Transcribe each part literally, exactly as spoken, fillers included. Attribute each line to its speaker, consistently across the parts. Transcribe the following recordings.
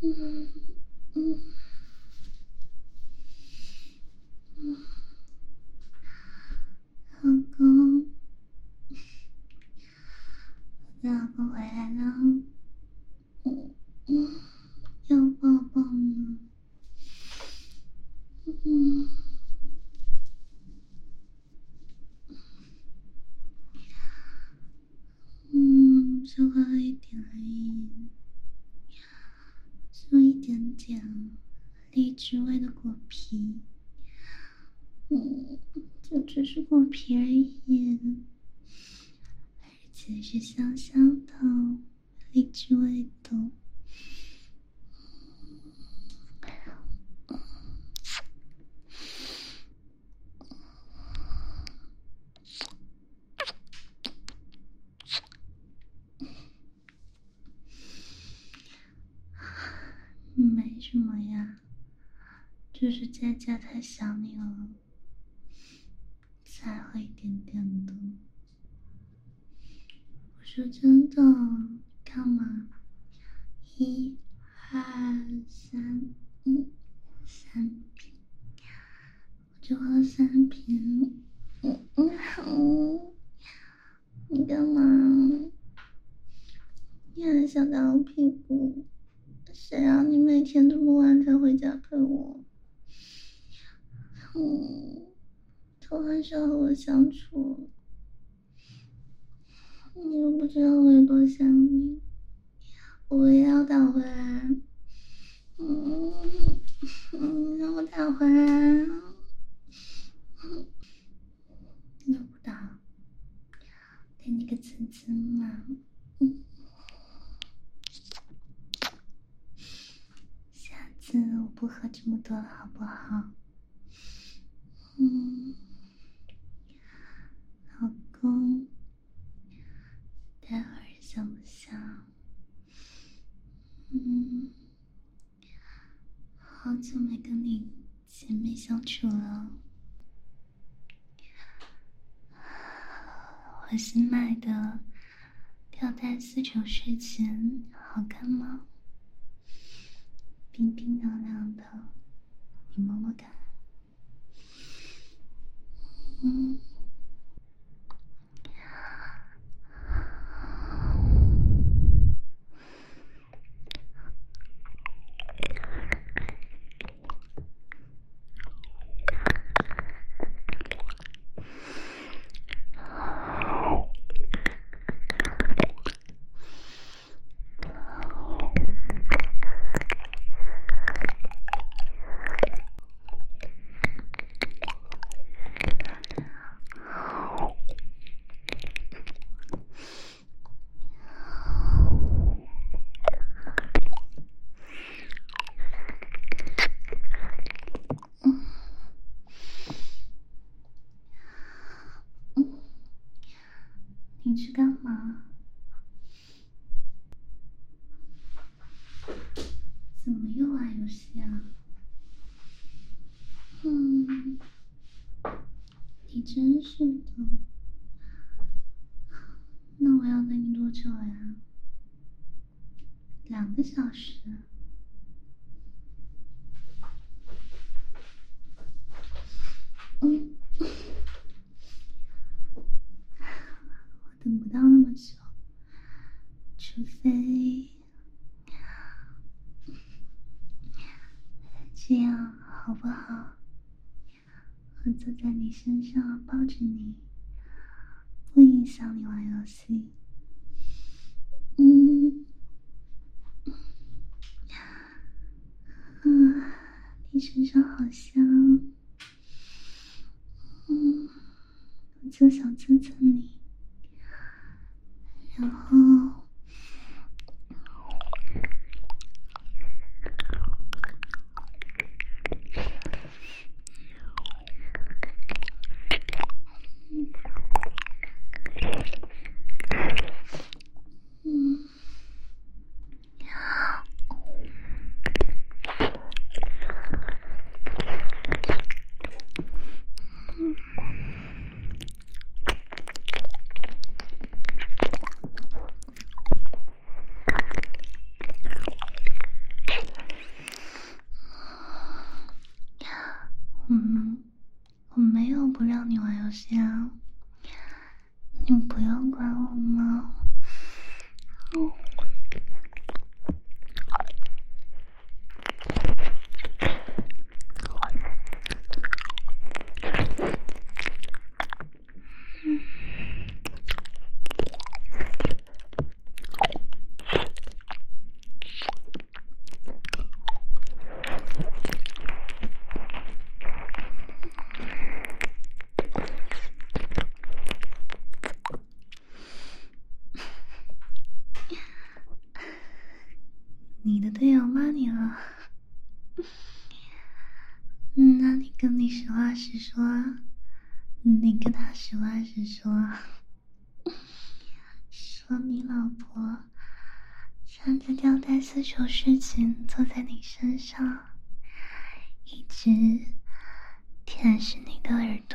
Speaker 1: 嗯嗯嗯，老公，老公回来了。嗯嗯，要抱抱吗？嗯嗯，就喝了一点而已，就一点点荔枝味的果皮。嗯，就只是果皮而已，而且是香香的荔枝味的。没什么呀，就是佳佳太想你了，才喝一点点的。我说真的，看嘛，一、二、三，嗯，三瓶，我就喝三瓶。嗯嗯嗯，你干嘛？你还想打我屁股？谁让你每天这么晚才回家陪我？嗯，都很少和我相处，你又不知道我有多想你，我也要打回来。嗯嗯，让我打回来。那不打，给你个亲亲嘛。嗯，下次我不喝这么多了，好不好？嗯，老公，待会儿想不想？嗯，好久没跟你姐妹相处了。我新买的吊带丝绸睡裙好看吗？冰冰凉凉的，你摸摸看。嗯。你去干嘛？怎么又玩游戏啊？嗯，你真是的。那我要等你多久呀？两个小时。嗯，我等不到那么久，除非这样好不好？我坐在你身上抱着你，不影响你玩游戏。嗯嗯，你身上好香。嗯，我就想蹭蹭你，然后你的队友骂你了，嗯，那你跟你实话实说啊，你跟他实话实说，说你老婆穿着吊带丝绸睡裙坐在你身上，一直舔舐你的耳朵。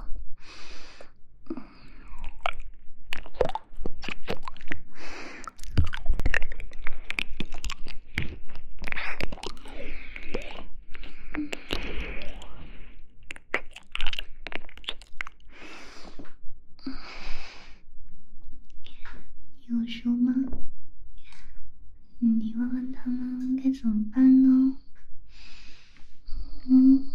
Speaker 1: 你有说吗？你问问他们该怎么办呢？嗯，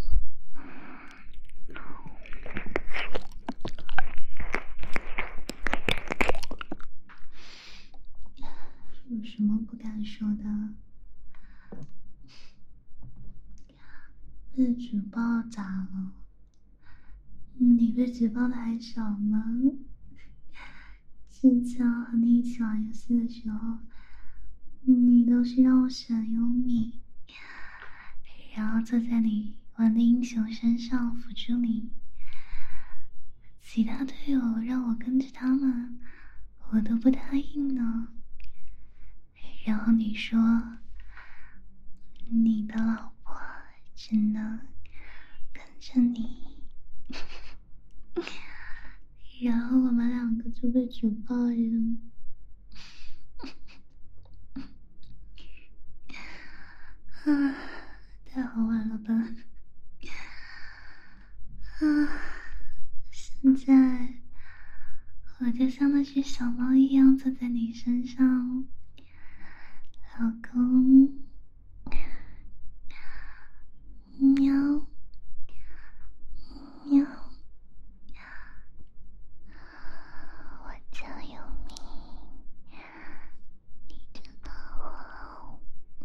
Speaker 1: 有什么不敢说的？被举报咋了？你被举报的还少吗？之前和你一起玩游戏的时候，你都是让我选优米，然后坐在你玩的英雄身上辅助你。其他队友让我跟着他们，我都不答应呢。然后你说，你的老婆只能跟着你，然后我们两个就被举报了。啊，太好玩了吧！啊，现在我就像那只小猫一样坐在你身上，老公，喵喵，我叫优米，你知道我。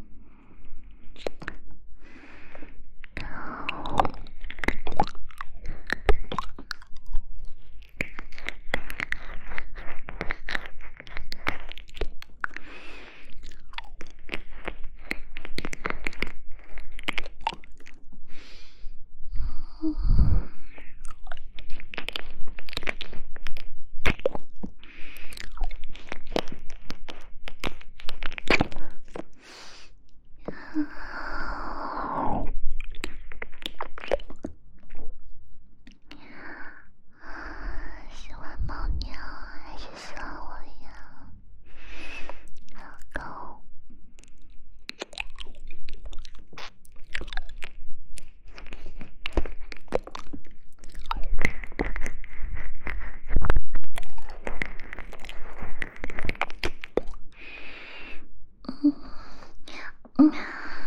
Speaker 1: 喜欢猫鸟还是喜欢我呀，老公？嗯嗯。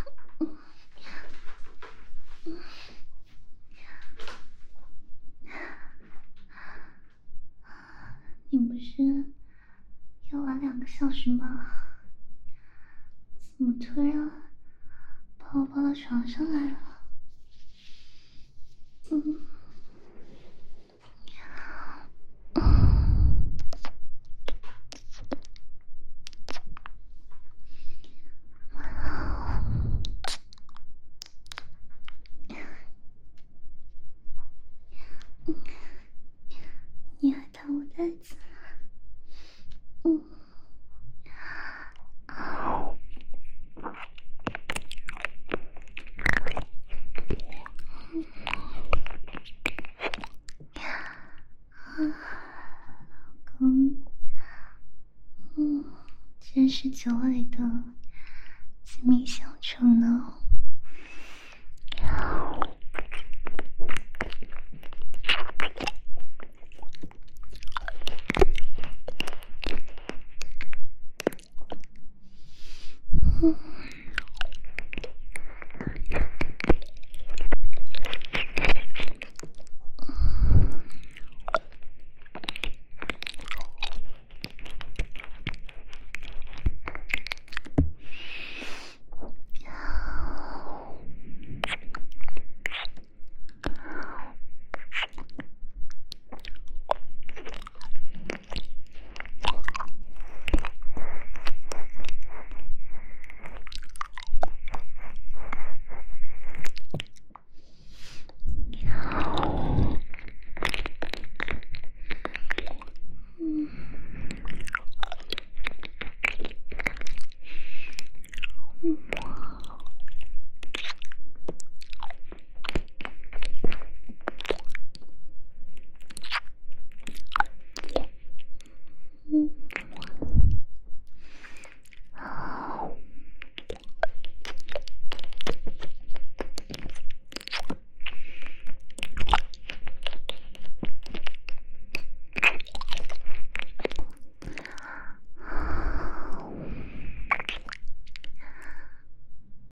Speaker 1: 你不是要玩两个小时吗？怎么突然把我抱到床上来了？嗯。你还弹我袋子？嗯。老公，嗯，真是久违的亲密相处呢。嗯。